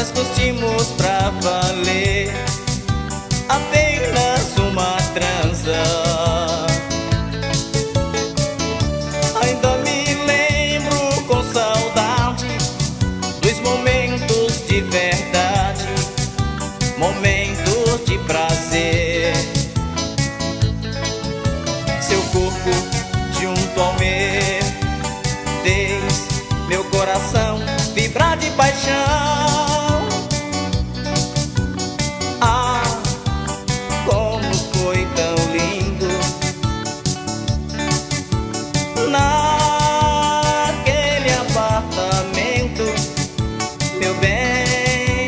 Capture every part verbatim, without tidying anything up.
nós curtimos pra valer, apenas uma transa. Ainda me lembro com saudade dos momentos de verdade, momentos de prazer. Seu corpo junto ao meu fez meu coração vibrar de paixão. Ah, como foi tão lindo naquele apartamento, meu bem.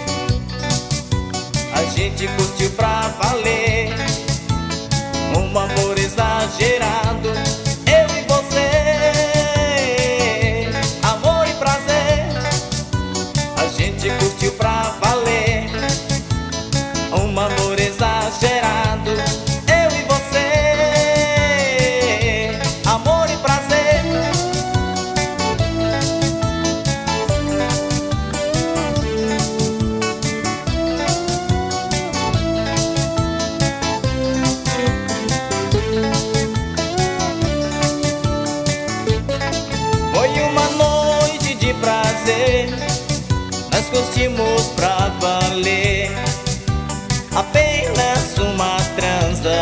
A gente curtiu pra valer, um amor exagerado, eu e você, amor e prazer. A gente curtiu pra valer, um amor exagerado, eu e você, amor e prazer. Foi uma noite de prazer, nós curtimos pra valer, apenas uma transa.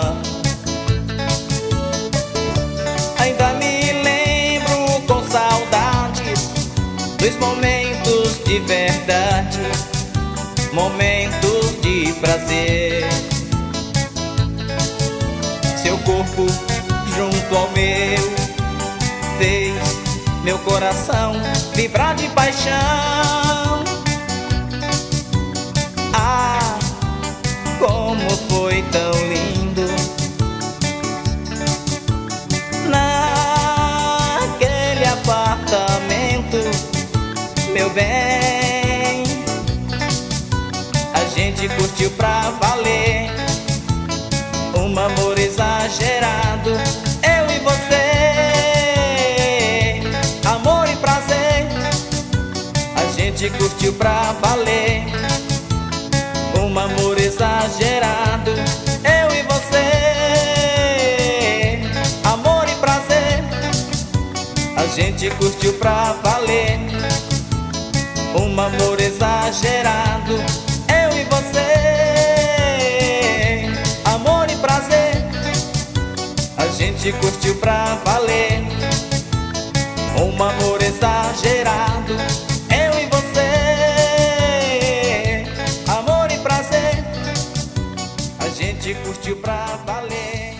Ainda me lembro com saudades dos momentos de verdade, momentos de prazer. Seu corpo junto ao meu fez meu coração vibrar de paixão. Ah, como foi tão lindo naquele apartamento, meu bem. A gente curtiu pra valer, um amor exagerado, eu e você, amor e prazer. A gente curtiu pra valer, um amor exagerado, eu e você, amor e prazer. A gente curtiu pra valer, um amor exagerado, eu e você, amor e prazer. A gente curtiu pra valer, um amor exagerado, eu e você, amor e prazer. A gente curtiu pra valer.